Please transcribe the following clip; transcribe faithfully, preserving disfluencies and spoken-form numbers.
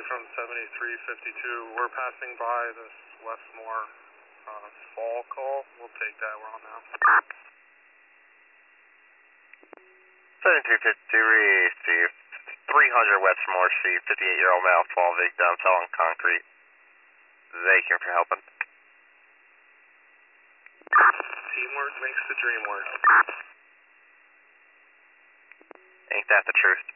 County from seventy-three fifty-two. We're passing by this Westmore uh, fall call. We'll take that. We're on now. seventy-three fifty-two, received. three hundred Westmore Street, fifty-eight-year-old male fall victim, fell on concrete. Thank you for helping. Teamwork makes the dream work. Ain't that the truth?